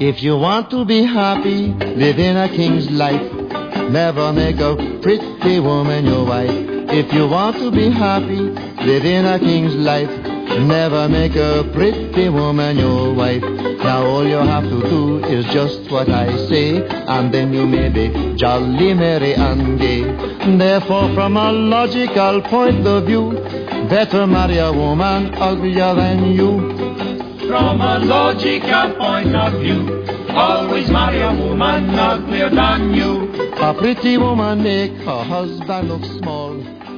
If you want to be happy, live in a king's life. Never make a pretty woman your wife. If you want to be happy, live in a king's life. Never make a pretty woman your wife. Now all you have to do is just what I say, and then you may be jolly, merry and gay. Therefore, from a logical point of view, better marry a woman uglier than you. From a logical point of view, always marry a woman uglier than you. A pretty woman make her husband look small.